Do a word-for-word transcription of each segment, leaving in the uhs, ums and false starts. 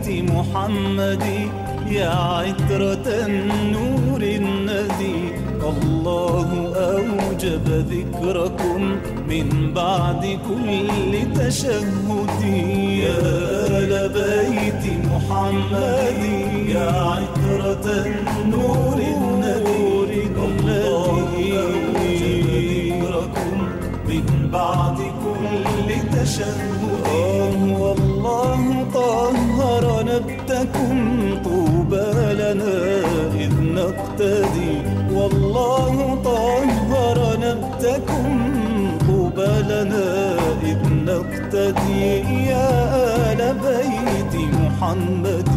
بيت محمد يا عطرة النور الندي، الله أوجب ذكركم من بعد كل تشهد. يا آل بيت محمد يا عطرة النور الندي، الله أوجب ذكركم من بعد كل تشهد. والله طهر نبتكم طوبى لنا إذ نقتدي، والله طهر نبتكم طوبى لنا إذ نقتدي. يا آل بيت محمد.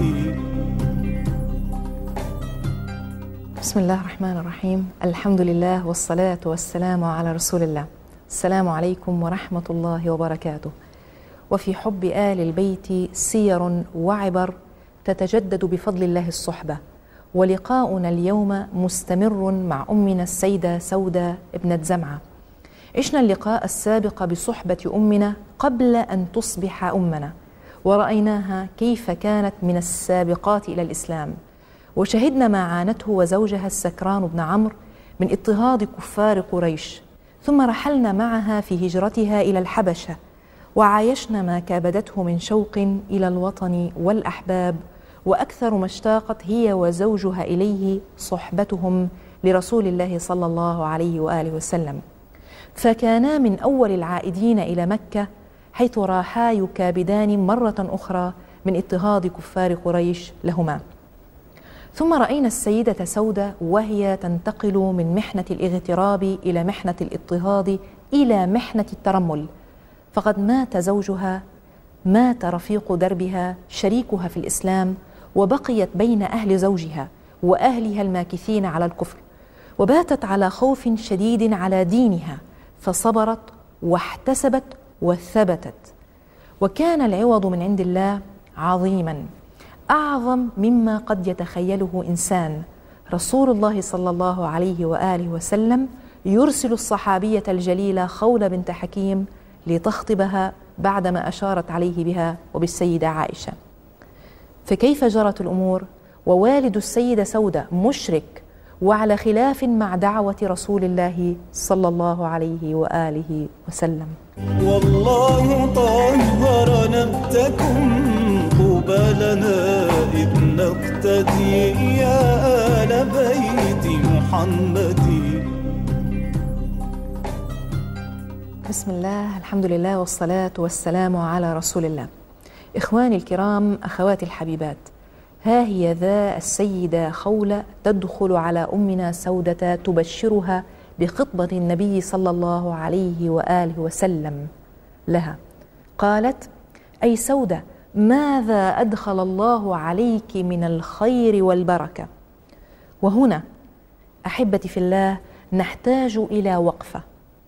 بسم الله الرحمن الرحيم، الحمد لله والصلاة والسلام على رسول الله. السلام عليكم ورحمة الله وبركاته. وفي حب آل البيت سير وعبر تتجدد بفضل الله الصحبة، ولقاؤنا اليوم مستمر مع أمنا السيدة سودة ابنة زمعة. عشنا اللقاء السابق بصحبة أمنا قبل أن تصبح أمنا، ورأيناها كيف كانت من السابقات إلى الإسلام، وشهدنا ما عانته وزوجها السكران بن عمرو من اضطهاد كفار قريش، ثم رحلنا معها في هجرتها إلى الحبشة، وعايشنا ما كابدته من شوق إلى الوطن والأحباب، وأكثر ما اشتاقت هي وزوجها إليه صحبتهم لرسول الله صلى الله عليه وآله وسلم، فكانا من أول العائدين إلى مكة، حيث راحا يكابدان مرة أخرى من اضطهاد كفار قريش لهما. ثم رأينا السيدة سودة وهي تنتقل من محنة الاغتراب إلى محنة الاضطهاد إلى محنة الترمل، فقد مات زوجها، مات رفيق دربها شريكها في الإسلام، وبقيت بين أهل زوجها وأهلها الماكثين على الكفر، وباتت على خوف شديد على دينها، فصبرت واحتسبت وثبتت. وكان العوض من عند الله عظيما، أعظم مما قد يتخيله إنسان. رسول الله صلى الله عليه وآله وسلم يرسل الصحابية الجليلة خولة بنت حكيم لتخطبها بعدما أشارت عليه بها وبالسيدة عائشة. فكيف جرت الأمور ووالد السيدة سودة مشرك وعلى خلاف مع دعوة رسول الله صلى الله عليه وآله وسلم؟ والله طهر نبتكم طوبى لنا إذ نقتدي. يا آل بيت محمد. بسم الله، الحمد لله والصلاة والسلام على رسول الله. إخواني الكرام، أخواتي الحبيبات، ها هي ذا السيدة خولة تدخل على أمنا سودة تبشرها بخطبة النبي صلى الله عليه وآله وسلم لها. قالت: أي سودة، ماذا أدخل الله عليك من الخير والبركة؟ وهنا أحبتي في الله نحتاج إلى وقفة.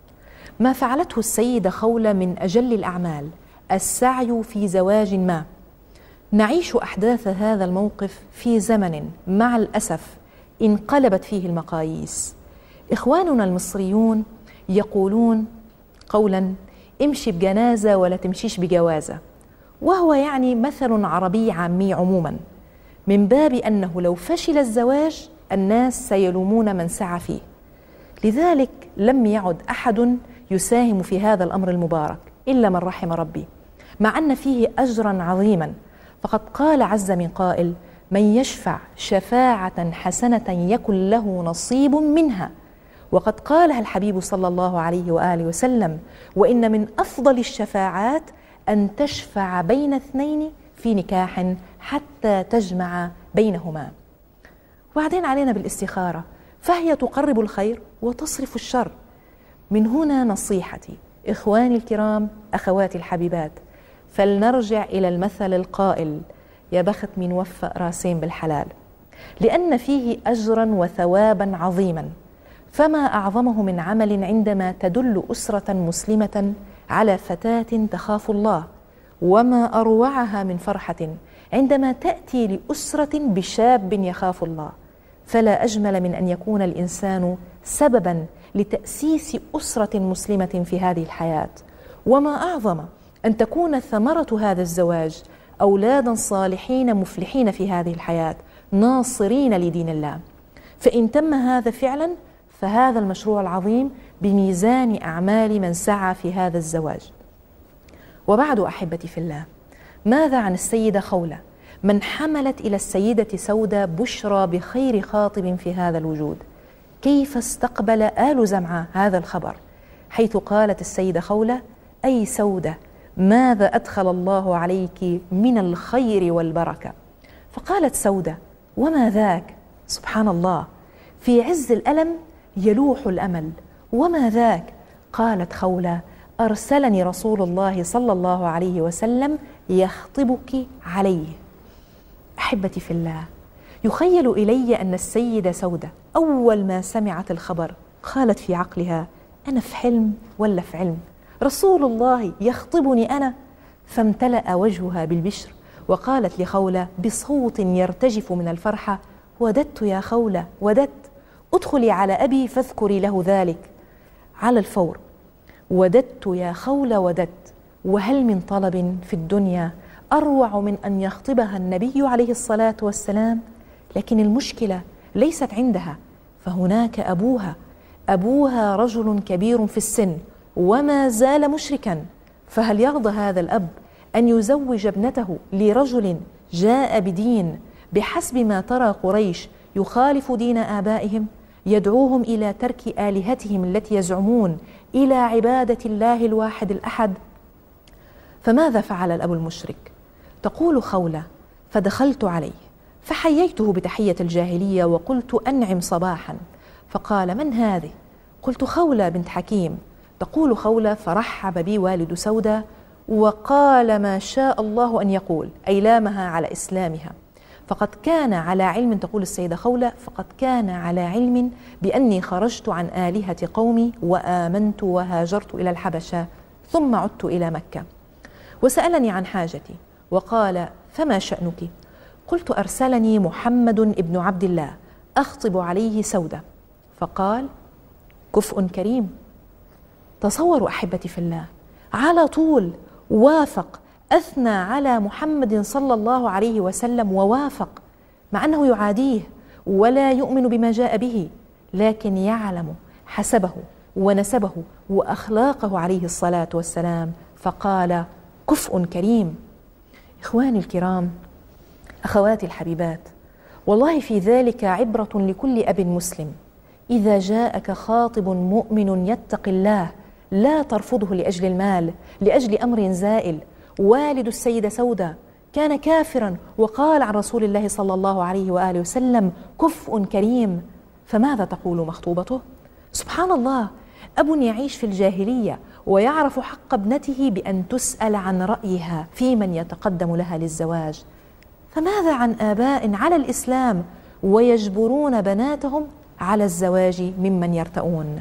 ما فعلته السيدة خولة من أجل الأعمال السعي في زواج ما. نعيش أحداث هذا الموقف في زمن مع الأسف انقلبت فيه المقاييس. إخواننا المصريون يقولون قولا: امشي بجنازة ولا تمشيش بجوازة، وهو يعني مثل عربي عامي عموما، من باب أنه لو فشل الزواج الناس سيلومون من سعى فيه. لذلك لم يعد أحد يساهم في هذا الأمر المبارك إلا من رحم ربي، مع أن فيه أجرا عظيما. فقد قال عز من قائل: من يشفع شفاعة حسنة يكن له نصيب منها. وقد قالها الحبيب صلى الله عليه وآله وسلم: وإن من أفضل الشفاعات أن تشفع بين اثنين في نكاح حتى تجمع بينهما. وبعدين علينا بالاستخارة، فهي تقرب الخير وتصرف الشر. من هنا نصيحتي إخواني الكرام، أخواتي الحبيبات، فلنرجع إلى المثل القائل: يا بخت من وفى راسين بالحلال، لأن فيه أجرا وثوابا عظيما. فما أعظمه من عمل عندما تدل أسرة مسلمة على فتاة تخاف الله، وما أروعها من فرحة عندما تأتي لأسرة بشاب يخاف الله. فلا أجمل من أن يكون الإنسان سببا لتأسيس أسرة مسلمة في هذه الحياة. وما أعظم أن تكون ثمرة هذا الزواج أولادا صالحين مفلحين في هذه الحياة ناصرين لدين الله. فإن تم هذا فعلا فهذا المشروع العظيم بميزان أعمال من سعى في هذا الزواج. وبعد أحبتي في الله، ماذا عن السيدة خولة من حملت إلى السيدة سودة بشرى بخير خاطب في هذا الوجود؟ كيف استقبل آل زمعة هذا الخبر، حيث قالت السيدة خولة: أي سودة، ماذا أدخل الله عليك من الخير والبركة؟ فقالت سودة: وما ذاك؟ سبحان الله، في عز الألم يلوح الأمل، وما ذاك؟ قالت خولة: أرسلني رسول الله صلى الله عليه وسلم يخطبك عليه. أحبتي في الله، يخيل إلي أن السيدة سودة أول ما سمعت الخبر قالت في عقلها: أنا في حلم ولا في علم؟ رسول الله يخطبني أنا؟ فامتلأ وجهها بالبشر وقالت لخولة بصوت يرتجف من الفرحة: وددت يا خولة، وددت، ادخلي على أبي فاذكري له ذلك على الفور. وددت يا خولة، وددت، وهل من طلب في الدنيا أروع من أن يخطبها النبي عليه الصلاة والسلام؟ لكن المشكلة ليست عندها، فهناك أبوها. أبوها رجل كبير في السن وما زال مشركا، فهل يرضى هذا الأب أن يزوج ابنته لرجل جاء بدين بحسب ما ترى قريش يخالف دين آبائهم، يدعوهم إلى ترك آلهتهم التي يزعمون إلى عبادة الله الواحد الأحد؟ فماذا فعل الأب المشرك؟ تقول خولة: فدخلت عليه فحييته بتحية الجاهلية وقلت: أنعم صباحا. فقال: من هذه؟ قلت: خولة بنت حكيم. تقول خولة: فرحب بي والد سودة وقال ما شاء الله أن يقول، أي لامها على إسلامها. فقد كان على علم، تقول السيدة خولة: فقد كان على علم بأني خرجت عن آلهة قومي وآمنت وهاجرت إلى الحبشة ثم عدت إلى مكة، وسألني عن حاجتي وقال: فما شأنك؟ قلت: أرسلني محمد ابن عبد الله أخطب عليه سودة. فقال: كفء كريم. تصوروا أحبتي في الله، على طول وافق، أثنى على محمد صلى الله عليه وسلم ووافق، مع أنه يعاديه ولا يؤمن بما جاء به، لكن يعلم حسبه ونسبه وأخلاقه عليه الصلاة والسلام، فقال: كفء كريم. إخواني الكرام، أخواتي الحبيبات، والله في ذلك عبرة لكل أب مسلم. إذا جاءك خاطب مؤمن يتقي الله لا ترفضه لأجل المال، لأجل أمر زائل. والد السيدة سودة كان كافرا وقال عن رسول الله صلى الله عليه وآله وسلم: كفء كريم. فماذا تقول مخطوبته؟ سبحان الله، أب يعيش في الجاهلية ويعرف حق ابنته بأن تسأل عن رأيها في من يتقدم لها للزواج، فماذا عن آباء على الإسلام ويجبرون بناتهم على الزواج ممن يرتؤون؟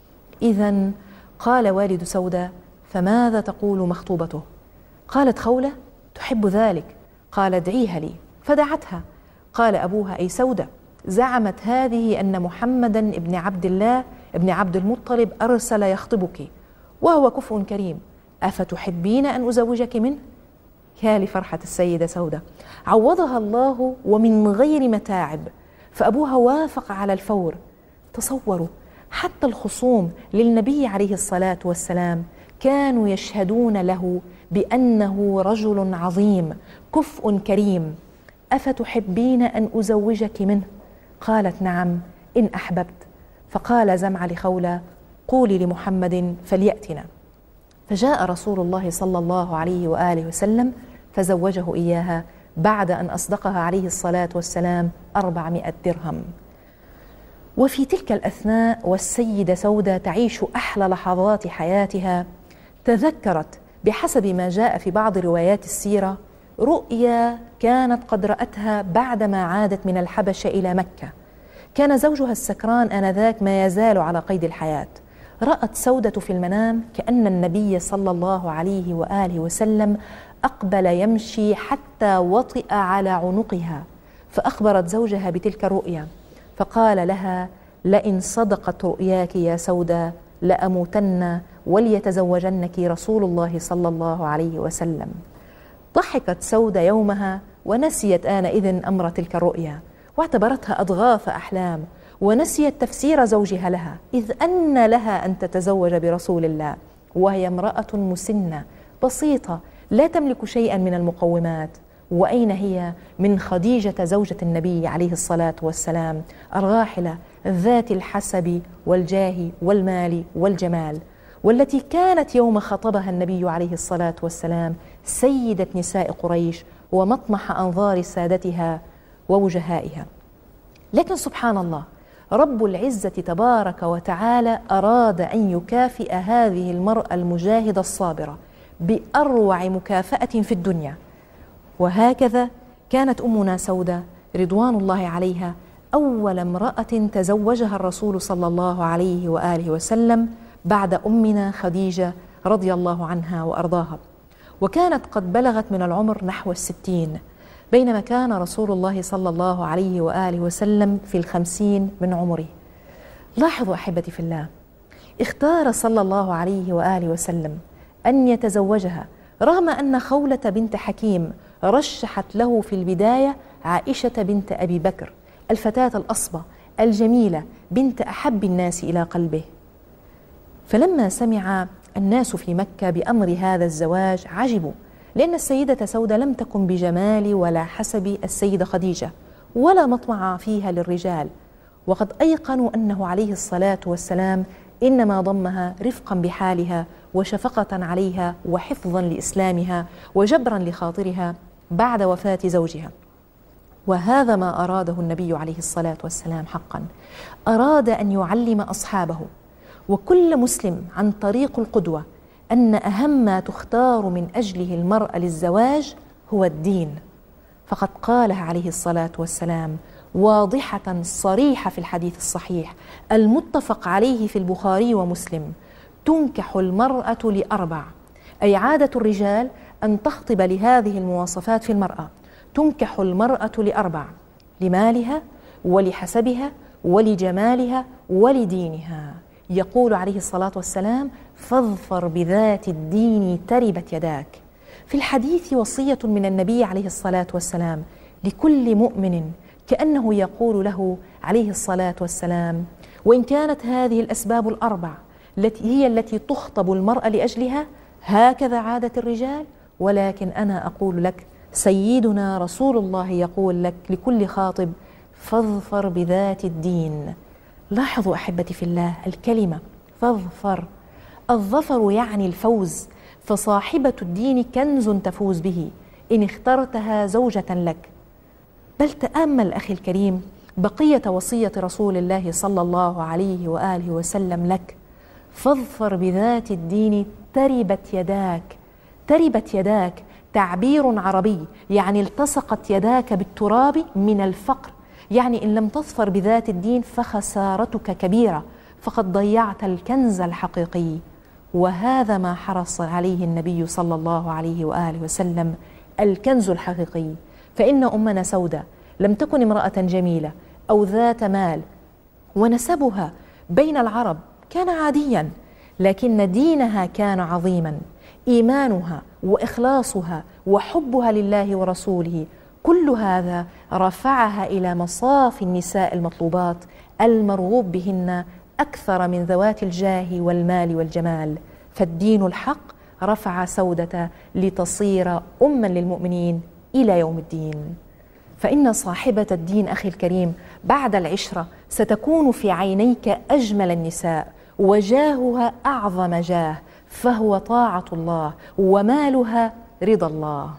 إذن قال والد سودة: فماذا تقول مخطوبته؟ قالت خولة: تحب ذلك. قال: ادعيها لي. فدعتها. قال أبوها: أي سودة، زعمت هذه أن محمدا ابن عبد الله ابن عبد المطلب أرسل يخطبك وهو كفء كريم، أفتحبين أن أزوجك منه؟ يا لفرحة السيدة سودة، عوضها الله ومن غير متاعب، فأبوها وافق على الفور. تصوروا، حتى الخصوم للنبي عليه الصلاة والسلام كانوا يشهدون له بأنه رجل عظيم كفء كريم. أفتحبين أن أزوجك منه؟ قالت: نعم إن أحببت. فقال زمعة لخولة: قولي لمحمد فليأتنا. فجاء رسول الله صلى الله عليه وآله وسلم فزوجه إياها بعد أن أصدقها عليه الصلاة والسلام أربعمائة درهم. وفي تلك الأثناء والسيدة سودة تعيش أحلى لحظات حياتها، تذكرت بحسب ما جاء في بعض روايات السيرة رؤيا كانت قد رأتها بعدما عادت من الحبشة إلى مكة. كان زوجها السكران آنذاك ما يزال على قيد الحياة. رأت سودة في المنام كأن النبي صلى الله عليه وآله وسلم أقبل يمشي حتى وطئ على عنقها، فأخبرت زوجها بتلك الرؤيا، فقال لها: لئن صدقت رؤياك يا سودة لأموتن وليتزوجنك رسول الله صلى الله عليه وسلم. ضحكت سودة يومها ونسيت آنئذ أمر تلك الرؤيا، واعتبرتها أضغاث أحلام، ونسيت تفسير زوجها لها، إذ أن لها أن تتزوج برسول الله وهي امرأة مسنة بسيطة لا تملك شيئا من المقومات. وأين هي من خديجة زوجة النبي عليه الصلاة والسلام الراحلة ذات الحسب والجاه والمال والجمال، والتي كانت يوم خطبها النبي عليه الصلاة والسلام سيدة نساء قريش ومطمح أنظار سادتها ووجهائها. لكن سبحان الله، رب العزة تبارك وتعالى أراد أن يكافئ هذه المرأة المجاهدة الصابرة بأروع مكافأة في الدنيا. وهكذا كانت أمنا سودة رضوان الله عليها أول امرأة تزوجها الرسول صلى الله عليه وآله وسلم بعد أمنا خديجة رضي الله عنها وأرضاها، وكانت قد بلغت من العمر نحو الستين، بينما كان رسول الله صلى الله عليه وآله وسلم في الخمسين من عمره. لاحظوا أحبتي في الله، اختار صلى الله عليه وآله وسلم أن يتزوجها رغم أن خولة بنت حكيم رشحت له في البداية عائشة بنت أبي بكر، الفتاة الأصبة الجميلة بنت أحب الناس إلى قلبه. فلما سمع الناس في مكة بأمر هذا الزواج عجبوا، لأن السيدة سودة لم تكن بجمال ولا حسب السيدة خديجة، ولا مطمع فيها للرجال، وقد أيقنوا أنه عليه الصلاة والسلام إنما ضمها رفقا بحالها وشفقة عليها وحفظا لإسلامها وجبرا لخاطرها بعد وفاة زوجها. وهذا ما أراده النبي عليه الصلاة والسلام حقا، أراد أن يعلم أصحابه وكل مسلم عن طريق القدوة أن أهم ما تختار من أجله المرأة للزواج هو الدين. فقد قالها عليه الصلاة والسلام واضحة صريحة في الحديث الصحيح المتفق عليه في البخاري ومسلم: تنكح المرأة لأربع، أي عادة الرجال أن تخطب لهذه المواصفات في المرأة. تنكح المرأة لأربع: لمالها ولحسبها ولجمالها ولدينها. يقول عليه الصلاة والسلام: فاظفر بذات الدين تربت يداك. في الحديث وصية من النبي عليه الصلاة والسلام لكل مؤمن، كأنه يقول له عليه الصلاة والسلام: وإن كانت هذه الأسباب الأربع التي هي التي تخطب المرأة لأجلها هكذا عادة الرجال، ولكن أنا أقول لك، سيدنا رسول الله يقول لك لكل خاطب: فاظفر بذات الدين. لاحظوا أحبتي في الله الكلمة فاظفر، الظفر يعني الفوز، فصاحبة الدين كنز تفوز به إن اخترتها زوجة لك. بل تأمل أخي الكريم بقية وصية رسول الله صلى الله عليه وآله وسلم لك: فاظفر بذات الدين تربت يداك. تربت يداك تعبير عربي يعني التصقت يداك بالتراب من الفقر، يعني إن لم تظفر بذات الدين فخسارتك كبيرة، فقد ضيعت الكنز الحقيقي. وهذا ما حرص عليه النبي صلى الله عليه وآله وسلم، الكنز الحقيقي. فإن أمنا سودة لم تكن امرأة جميلة أو ذات مال، ونسبها بين العرب كان عاديا، لكن دينها كان عظيما. إيمانها وإخلاصها وحبها لله ورسوله، كل هذا رفعها إلى مصاف النساء المطلوبات المرغوب بهن أكثر من ذوات الجاه والمال والجمال. فالدين الحق رفع سودة لتصير أما للمؤمنين إلى يوم الدين. فإن صاحبة الدين أخي الكريم بعد العشرة ستكون في عينيك أجمل النساء، وجاهها أعظم جاه، فهو طاعة الله، ومالها رضا الله.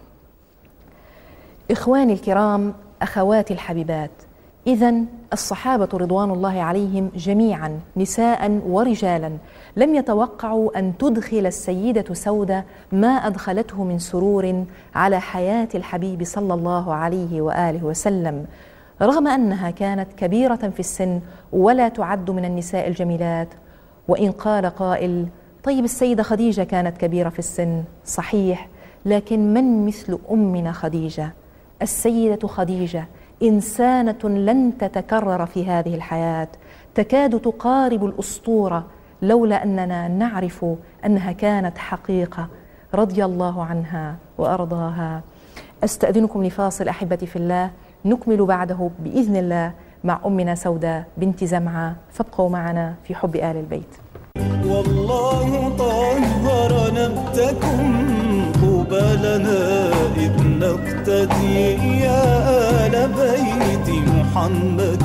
إخواني الكرام، أخواتي الحبيبات، إذن الصحابة رضوان الله عليهم جميعا نساء ورجالا لم يتوقعوا أن تدخل السيدة سودة ما أدخلته من سرور على حياة الحبيب صلى الله عليه وآله وسلم، رغم أنها كانت كبيرة في السن ولا تعد من النساء الجميلات. وإن قال قائل: طيب السيدة خديجة كانت كبيرة في السن، صحيح، لكن من مثل أمنا خديجة؟ السيدة خديجة إنسانة لن تتكرر في هذه الحياة، تكاد تقارب الأسطورة، لولا أننا نعرف أنها كانت حقيقة رضي الله عنها وأرضاها. أستأذنكم لفاصل أحبتي في الله، نكمل بعده بإذن الله مع أمنا سودة بنت زمعة، فابقوا معنا في حب آل البيت. والله طهر نبتكم طوبى لنا إذ نقتدي يا آل بيت محمد.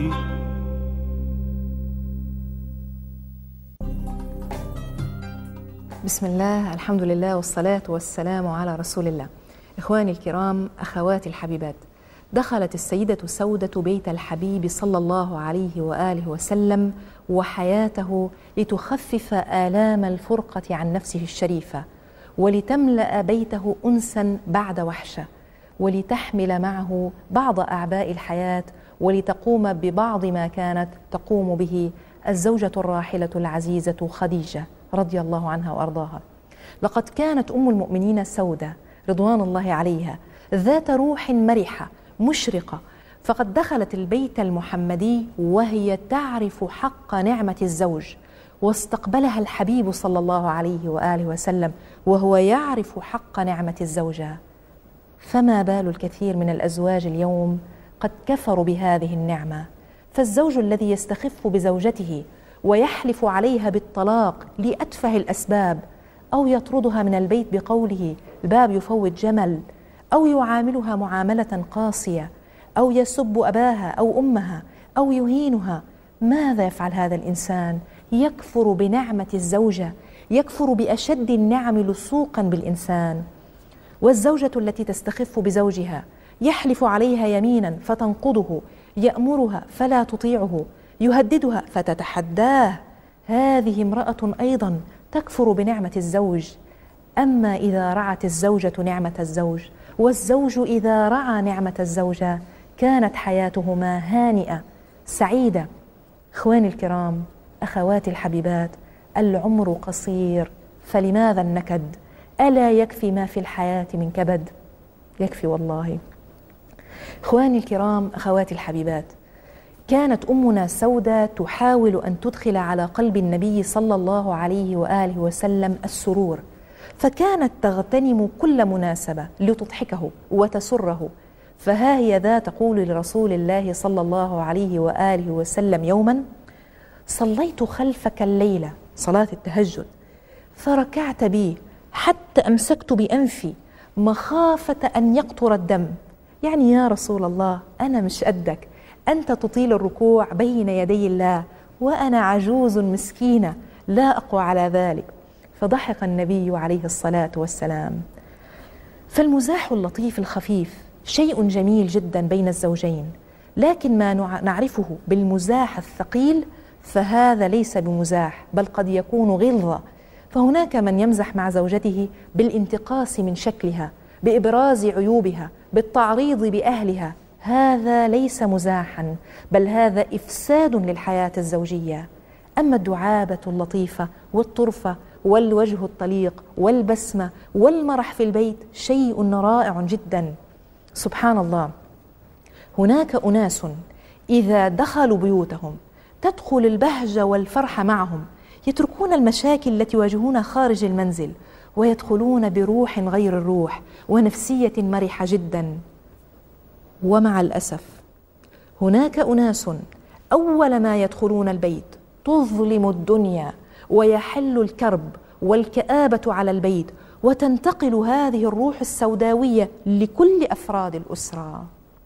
بسم الله، الحمد لله، والصلاة والسلام على رسول الله. إخواني الكرام، أخواتي الحبيبات، دخلت السيدة سودة بيت الحبيب صلى الله عليه وآله وسلم وحياته لتخفف آلام الفرقة عن نفسه الشريفة، ولتملأ بيته أنسا بعد وحشة، ولتحمل معه بعض أعباء الحياة، ولتقوم ببعض ما كانت تقوم به الزوجة الراحلة العزيزة خديجة رضي الله عنها وأرضاها. لقد كانت أم المؤمنين سودة رضوان الله عليها ذات روح مرحة مشرقة، فقد دخلت البيت المحمدي وهي تعرف حق نعمة الزوج، واستقبلها الحبيب صلى الله عليه وآله وسلم وهو يعرف حق نعمة الزوجة. فما بال الكثير من الأزواج اليوم قد كفروا بهذه النعمة؟ فالزوج الذي يستخف بزوجته ويحلف عليها بالطلاق لأتفه الأسباب، أو يطردها من البيت بقوله الباب يفوت جمل، أو يعاملها معاملة قاسية، أو يسب أباها أو أمها، أو يهينها، ماذا يفعل هذا الإنسان؟ يكفر بنعمة الزوجة، يكفر بأشد النعم لصوقا بالإنسان. والزوجة التي تستخف بزوجها يحلف عليها يمينا فتنقضه، يأمرها فلا تطيعه، يهددها فتتحداه، هذه امرأة أيضا تكفر بنعمة الزوج. أما إذا رعت الزوجة نعمة الزوج، والزوج إذا رعى نعمة الزوجة، كانت حياتهما هانئة سعيدة. إخواني الكرام، أخواتي الحبيبات، العمر قصير، فلماذا النكد؟ ألا يكفي ما في الحياة من كبد؟ يكفي والله. إخواني الكرام، أخواتي الحبيبات، كانت أمنا سودة تحاول أن تدخل على قلب النبي صلى الله عليه وآله وسلم السرور، فكانت تغتنم كل مناسبة لتضحكه وتسره. فها هي ذا تقول لرسول الله صلى الله عليه وآله وسلم يوما: صليت خلفك الليلة صلاة التهجد، فركعت بي حتى أمسكت بأنفي مخافة أن يقطر الدم. يعني يا رسول الله، أنا مش قدك، أنت تطيل الركوع بين يدي الله، وأنا عجوز مسكينة لا أقوى على ذلك. فضحك النبي عليه الصلاة والسلام. فالمزاح اللطيف الخفيف شيء جميل جدا بين الزوجين، لكن ما نعرفه بالمزاح الثقيل فهذا ليس بمزاح، بل قد يكون غلظة. فهناك من يمزح مع زوجته بالانتقاص من شكلها، بإبراز عيوبها، بالتعريض بأهلها، هذا ليس مزاحا، بل هذا إفساد للحياة الزوجية. أما الدعابة اللطيفة والطرفة والوجه الطليق والبسمة والمرح في البيت شيء رائع جدا. سبحان الله، هناك أناس إذا دخلوا بيوتهم تدخل البهجة والفرح معهم، يتركون المشاكل التي يواجهونها خارج المنزل ويدخلون بروح غير الروح ونفسية مرحة جدا. ومع الأسف هناك أناس أول ما يدخلون البيت تظلم الدنيا ويحل الكرب والكآبة على البيت، وتنتقل هذه الروح السوداوية لكل أفراد الأسرة.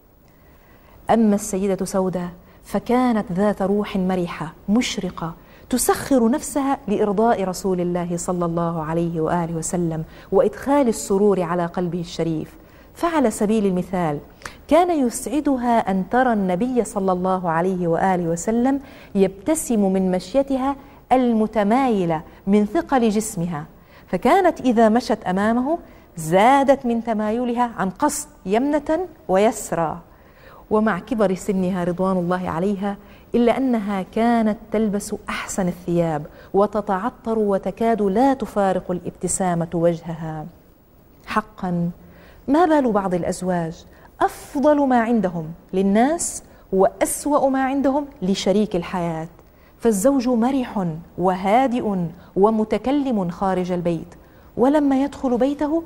أما السيدة سودة فكانت ذات روح مرحة مشرقة، تسخر نفسها لإرضاء رسول الله صلى الله عليه وآله وسلم وإدخال السرور على قلبه الشريف. فعلى سبيل المثال كان يسعدها أن ترى النبي صلى الله عليه وآله وسلم يبتسم من مشيتها المتمايلة من ثقل جسمها، فكانت إذا مشت أمامه زادت من تمايلها عن قصد يمنة ويسرى. ومع كبر سنها رضوان الله عليها إلا أنها كانت تلبس أحسن الثياب وتتعطر وتكاد لا تفارق الابتسامة وجهها. حقا ما بال بعض الأزواج أفضل ما عندهم للناس وأسوأ ما عندهم لشريك الحياة. فالزوج مرح وهادئ ومتكلم خارج البيت، ولما يدخل بيته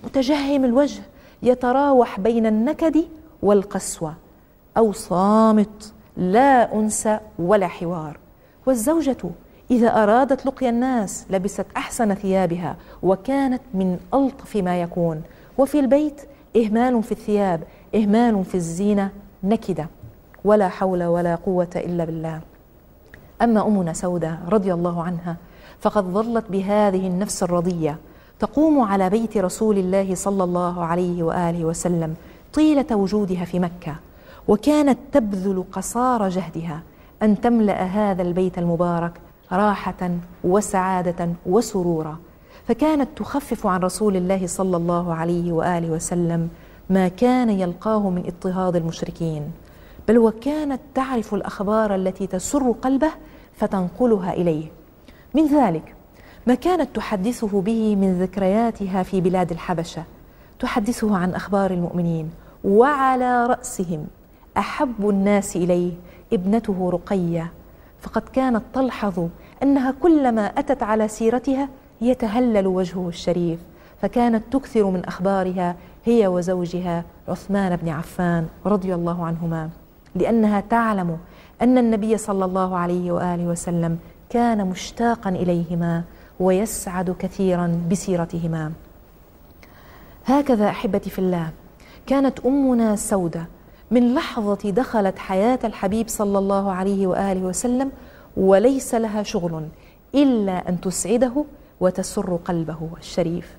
متجهم الوجه يتراوح بين النكد والقسوة، أو صامت لا أنس ولا حوار. والزوجة إذا أرادت لقيا الناس لبست أحسن ثيابها وكانت من ألطف ما يكون. وفي البيت إهمال في الثياب، إهمال في الزينة، نكدة، ولا حول ولا قوة إلا بالله. أما أمنا سودة رضي الله عنها فقد ظلت بهذه النفس الرضية تقوم على بيت رسول الله صلى الله عليه وآله وسلم طيلة وجودها في مكة، وكانت تبذل قصارى جهدها أن تملأ هذا البيت المبارك راحة وسعادة وسرورا. فكانت تخفف عن رسول الله صلى الله عليه وآله وسلم ما كان يلقاه من اضطهاد المشركين، بل وكانت تعرف الأخبار التي تسر قلبه فتنقلها إليه. من ذلك ما كانت تحدثه به من ذكرياتها في بلاد الحبشة، تحدثه عن أخبار المؤمنين، وعلى رأسهم أحب الناس إليه ابنته رقية، فقد كانت تلحظ أنها كلما أتت على سيرتها يتهلل وجهه الشريف، فكانت تكثر من أخبارها هي وزوجها عثمان بن عفان رضي الله عنهما، لأنها تعلم أن النبي صلى الله عليه وآله وسلم كان مشتاقا إليهما ويسعد كثيرا بسيرتهما. هكذا أحبتي في الله كانت أمنا سودة من لحظة دخلت حياة الحبيب صلى الله عليه وآله وسلم وليس لها شغل إلا أن تسعده وتسر قلبه الشريف.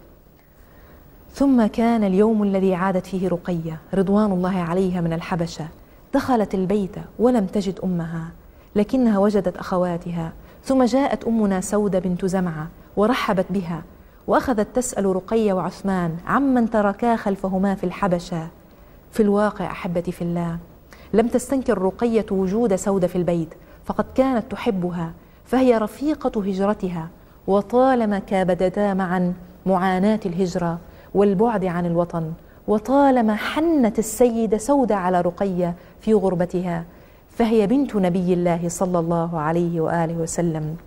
ثم كان اليوم الذي عادت فيه رقية رضوان الله عليها من الحبشة، دخلت البيت ولم تجد أمها لكنها وجدت أخواتها، ثم جاءت أمنا سودة بنت زمعة ورحبت بها وأخذت تسأل رقية وعثمان عمن تركا خلفهما في الحبشة. في الواقع أحبتي في الله لم تستنكر رقية وجود سودة في البيت، فقد كانت تحبها، فهي رفيقة هجرتها، وطالما كابدتا معا معاناة الهجرة والبعد عن الوطن، وطالما حنت السيدة سودة على رقية في غربتها، فهي بنت نبي الله صلى الله عليه وآله وسلم.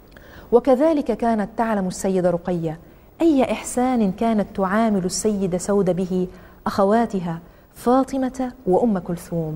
وكذلك كانت تعلم السيدة رقية أي إحسان كانت تعامل السيدة سودة به أخواتها فاطمة وأم كلثوم.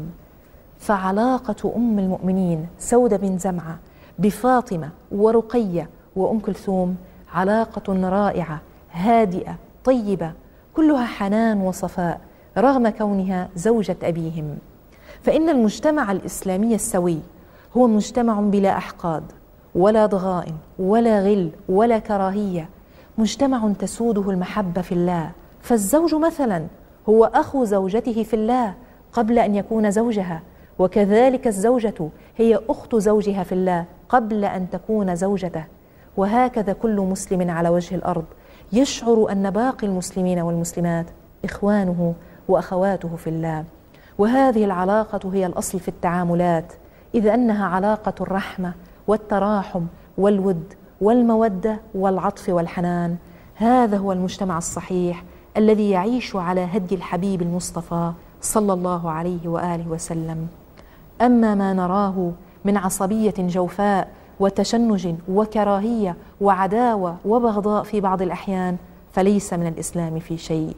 فعلاقة أم المؤمنين سودة بن زمعة بفاطمة ورقية وأم كلثوم علاقة رائعة هادئة طيبة كلها حنان وصفاء رغم كونها زوجة أبيهم. فإن المجتمع الإسلامي السوي هو مجتمع بلا أحقاد ولا ضغائن ولا غل ولا كراهية، مجتمع تسوده المحبة في الله. فالزوج مثلا هو أخو زوجته في الله قبل أن يكون زوجها، وكذلك الزوجة هي أخت زوجها في الله قبل أن تكون زوجته. وهكذا كل مسلم على وجه الأرض يشعر أن باقي المسلمين والمسلمات إخوانه وأخواته في الله. وهذه العلاقة هي الأصل في التعاملات، إذ أنها علاقة الرحمة والتراحم والود والمودة والعطف والحنان. هذا هو المجتمع الصحيح الذي يعيش على هدي الحبيب المصطفى صلى الله عليه وآله وسلم. أما ما نراه من عصبية جوفاء وتشنج وكراهية وعداوة وبغضاء في بعض الأحيان فليس من الإسلام في شيء.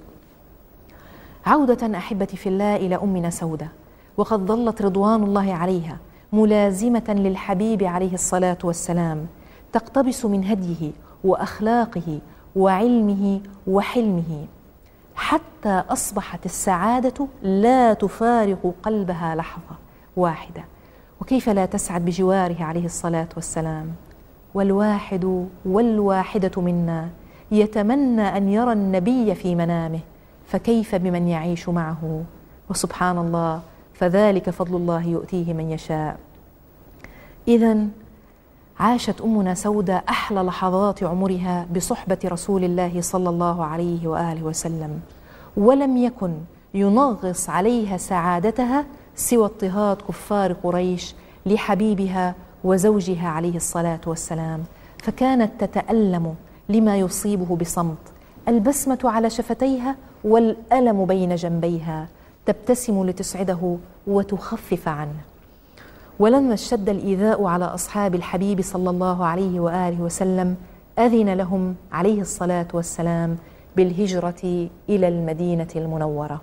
عودة أحبتي في الله إلى أمنا سودة، وقد ظلت رضوان الله عليها ملازمة للحبيب عليه الصلاة والسلام، تقتبس من هديه وأخلاقه وعلمه وحلمه، حتى أصبحت السعادة لا تفارق قلبها لحظة واحدة. وكيف لا تسعد بجواره عليه الصلاة والسلام؟ والواحد والواحدة منا يتمنى أن يرى النبي في منامه، فكيف بمن يعيش معه؟ وسبحان الله، فذلك فضل الله يؤتيه من يشاء. إذن عاشت أمنا سودة أحلى لحظات عمرها بصحبة رسول الله صلى الله عليه وآله وسلم، ولم يكن ينغص عليها سعادتها سوى اضطهاد كفار قريش لحبيبها وزوجها عليه الصلاة والسلام، فكانت تتألم لما يصيبه بصمت، البسمة على شفتيها والألم بين جنبيها، تبتسم لتسعده وتخفف عنه. ولما اشتد الإيذاء على أصحاب الحبيب صلى الله عليه وآله وسلم أذن لهم عليه الصلاة والسلام بالهجرة إلى المدينة المنورة.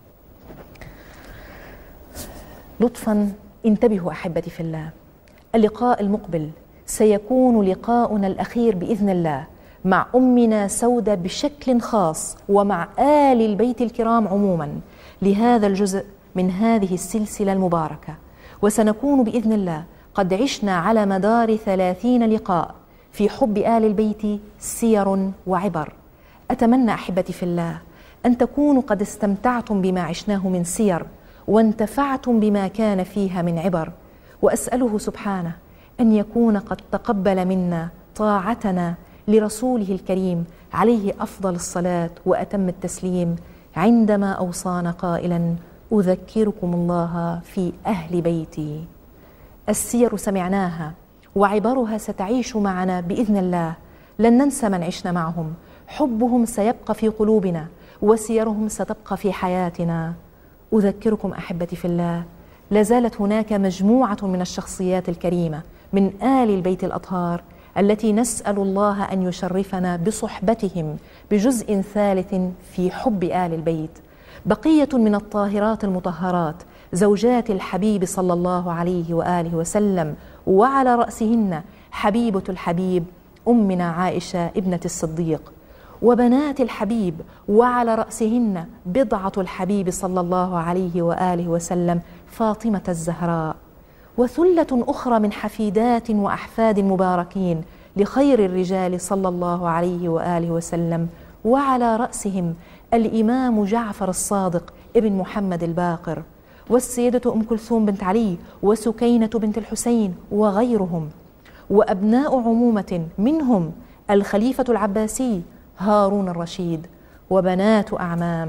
لطفاً انتبهوا أحبتي في الله، اللقاء المقبل سيكون لقاؤنا الأخير بإذن الله مع أمنا سودة بشكل خاص، ومع آل البيت الكرام عموماً لهذا الجزء من هذه السلسلة المباركة. وسنكون بإذن الله قد عشنا على مدار ثلاثين لقاء في حب آل البيت سير وعبر. أتمنى أحبتي في الله أن تكونوا قد استمتعتم بما عشناه من سير، وانتفعتم بما كان فيها من عبر، وأسأله سبحانه أن يكون قد تقبل منا طاعتنا لرسوله الكريم عليه أفضل الصلاة وأتم التسليم، عندما أوصانا قائلا: أذكركم الله في أهل بيتي. السير سمعناها وعبرها ستعيش معنا بإذن الله، لن ننسى من عشنا معهم، حبهم سيبقى في قلوبنا وسيرهم ستبقى في حياتنا. أذكركم أحبتي في الله، لازالت هناك مجموعة من الشخصيات الكريمة من آل البيت الأطهار التي نسأل الله أن يشرفنا بصحبتهم بجزء ثالث في حب آل البيت. بقية من الطاهرات المطهرات زوجات الحبيب صلى الله عليه وآله وسلم، وعلى رأسهن حبيبة الحبيب أمنا عائشة ابنة الصديق، وبنات الحبيب وعلى رأسهن بضعة الحبيب صلى الله عليه وآله وسلم فاطمة الزهراء، وثلة أخرى من حفيدات وأحفاد مباركين لخير الرجال صلى الله عليه وآله وسلم، وعلى رأسهم الإمام جعفر الصادق ابن محمد الباقر، والسيدة أم كلثوم بنت علي، وسكينة بنت الحسين، وغيرهم، وأبناء عمومة منهم الخليفة العباسي هارون الرشيد، وبنات أعمام.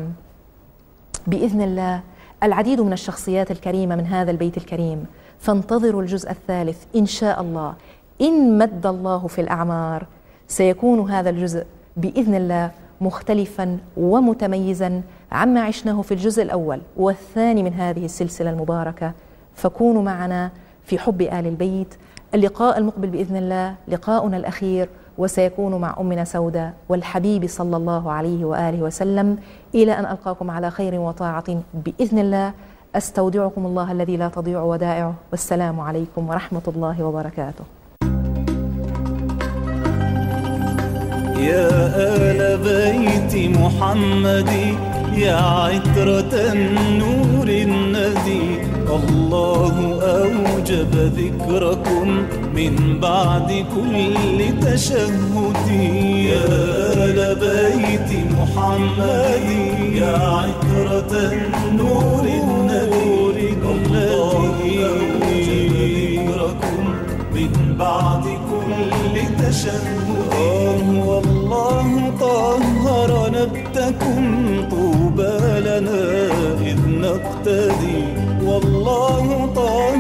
بإذن الله العديد من الشخصيات الكريمة من هذا البيت الكريم، فانتظروا الجزء الثالث إن شاء الله. إن مد الله في الأعمار سيكون هذا الجزء بإذن الله مختلفا ومتميزا عما عشناه في الجزء الأول والثاني من هذه السلسلة المباركة، فكونوا معنا في حب آل البيت. اللقاء المقبل بإذن الله لقاؤنا الأخير، وسيكون مع أمنا سودة والحبيب صلى الله عليه وآله وسلم. إلى أن ألقاكم على خير وطاعة بإذن الله، أستودعكم الله الذي لا تضيع ودائعه، والسلام عليكم ورحمة الله وبركاته. يا آل بيت محمد يا عطرة النور الندي، الله أوجب ذكركم من بعد كل تشهد. يا آل بيت محمد يا عطرة النور الندي، الله أوجب ذكركم من بعد كل تشهد. والله طهر نبتكم طوبى لنا إذ نقتدي، والله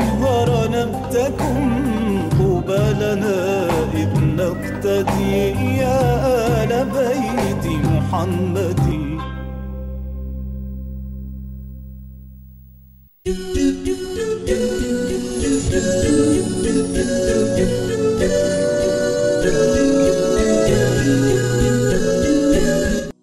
طهر نبتكم طوبى لنا إذ نقتدي.